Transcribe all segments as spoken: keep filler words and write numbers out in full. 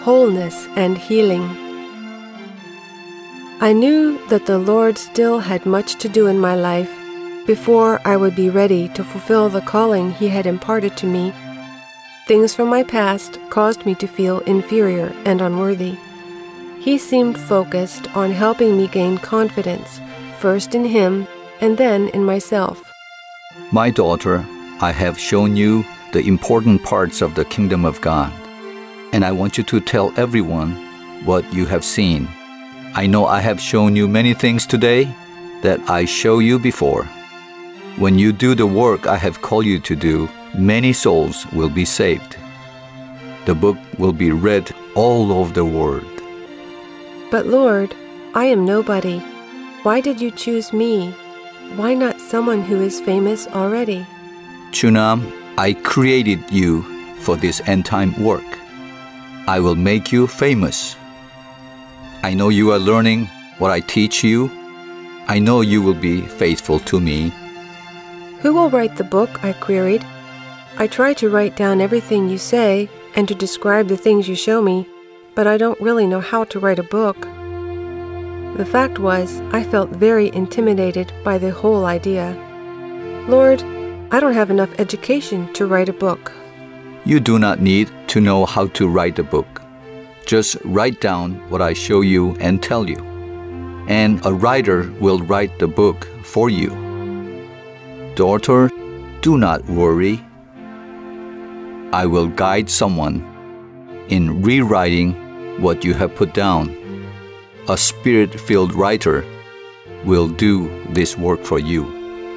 wholeness, and healing. I knew that the Lord still had much to do in my life before I would be ready to fulfill the calling He had imparted to me. Things from my past caused me to feel inferior and unworthy. He seemed focused on helping me gain confidence, first in Him and then in myself. My daughter, I have shown you the important parts of the kingdom of God, and I want you to tell everyone what you have seen. I know I have shown you many things today that I show you before. When you do the work I have called you to do, many souls will be saved. The book will be read all over the world. But Lord, I am nobody. Why did you choose me? Why not someone who is famous already? Chunam, I created you for this end-time work. I will make you famous. I know you are learning what I teach you. I know you will be faithful to me. Who will write the book? I queried. I try to write down everything you say and to describe the things you show me, but I don't really know how to write a book. The fact was, I felt very intimidated by the whole idea. Lord, I don't have enough education to write a book. You do not need to know how to write a book. Just write down what I show you and tell you, and a writer will write the book for you. Daughter, do not worry. I will guide someone in rewriting what you have put down. A spirit-filled writer will do this work for you.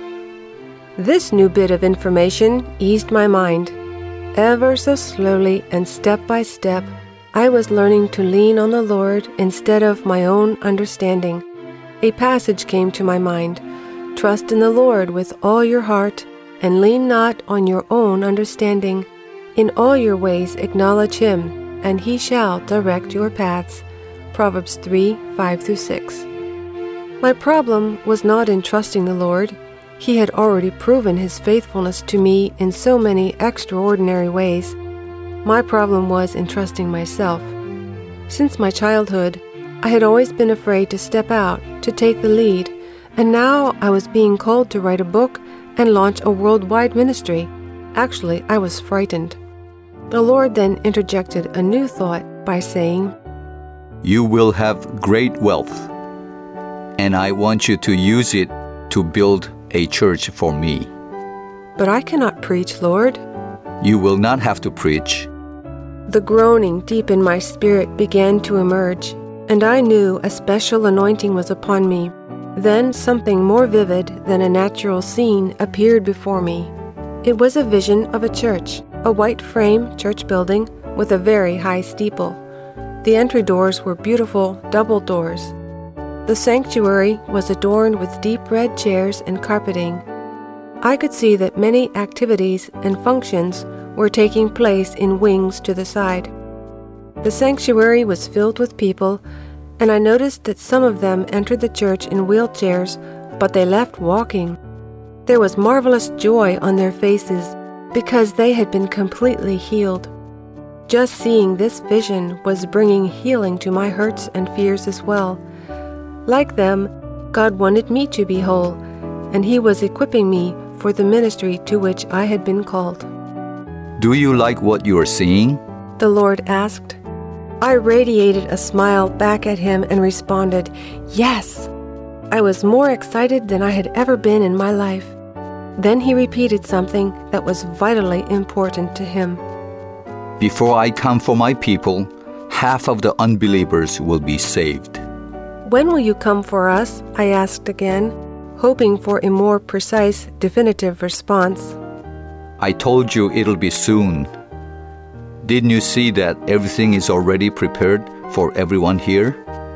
This new bit of information eased my mind. Ever so slowly and step by step, I was learning to lean on the Lord instead of my own understanding. A passage came to my mind. Trust in the Lord with all your heart, and lean not on your own understanding. In all your ways acknowledge Him, and He shall direct your paths. Proverbs three, five through six. My problem was not in trusting the Lord. He had already proven His faithfulness to me in so many extraordinary ways. My problem was in trusting myself. Since my childhood, I had always been afraid to step out, to take the lead, and now I was being called to write a book and launch a worldwide ministry. Actually, I was frightened. The Lord then interjected a new thought by saying, You will have great wealth, and I want you to use it to build a church for me. But I cannot preach, Lord. You will not have to preach. The groaning deep in my spirit began to emerge, and I knew a special anointing was upon me. Then something more vivid than a natural scene appeared before me. It was a vision of a church, a white frame church building with a very high steeple. The entry doors were beautiful double doors. The sanctuary was adorned with deep red chairs and carpeting. I could see that many activities and functions were taking place in wings to the side. The sanctuary was filled with people, and I noticed that some of them entered the church in wheelchairs, but they left walking. There was marvelous joy on their faces because they had been completely healed. Just seeing this vision was bringing healing to my hurts and fears as well. Like them, God wanted me to be whole, and He was equipping me for the ministry to which I had been called. Do you like what you are seeing? The Lord asked. I radiated a smile back at Him and responded, Yes! I was more excited than I had ever been in my life. Then He repeated something that was vitally important to Him. Before I come for my people, half of the unbelievers will be saved. When will you come for us? I asked again, hoping for a more precise, definitive response. I told you it'll be soon. Didn't you see that everything is already prepared for everyone here?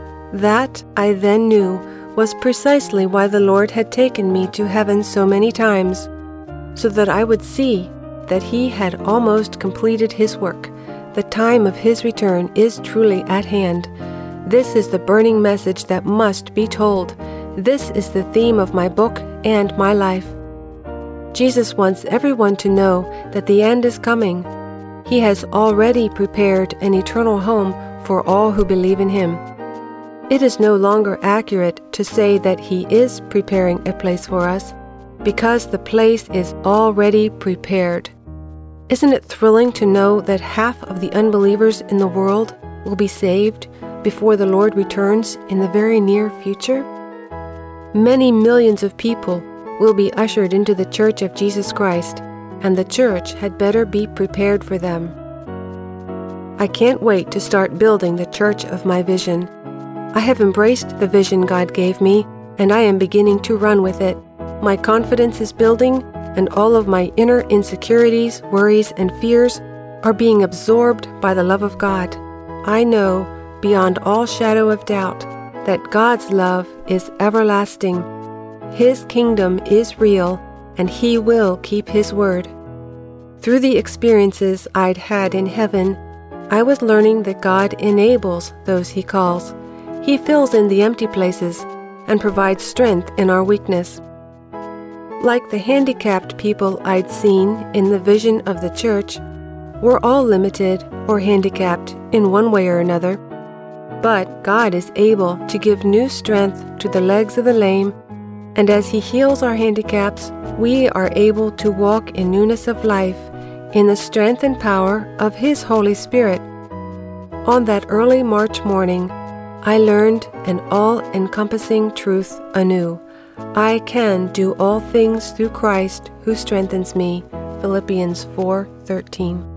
That, I then knew, was precisely why the Lord had taken me to heaven so many times, so that I would see that He had almost completed His work. The time of His return is truly at hand. This is the burning message that must be told. This is the theme of my book and my life. Jesus wants everyone to know that the end is coming. He has already prepared an eternal home for all who believe in Him. It is no longer accurate to say that He is preparing a place for us, because the place is already prepared. Isn't it thrilling to know that half of the unbelievers in the world will be saved before the Lord returns in the very near future? Many millions of people will be ushered into the Church of Jesus Christ, and the church had better be prepared for them. I can't wait to start building the church of my vision. I have embraced the vision God gave me, and I am beginning to run with it. My confidence is building, and all of my inner insecurities, worries, and fears are being absorbed by the love of God. I know, beyond all shadow of doubt, that God's love is everlasting. His kingdom is real, and He will keep His word. Through the experiences I'd had in heaven, I was learning that God enables those He calls. He fills in the empty places and provides strength in our weakness. Like the handicapped people I'd seen in the vision of the church, we're all limited or handicapped in one way or another, but God is able to give new strength to the legs of the lame, and as He heals our handicaps, we are able to walk in newness of life in the strength and power of His Holy Spirit. On that early March morning, I learned an all-encompassing truth anew. I can do all things through Christ who strengthens me. Philippians four thirteen.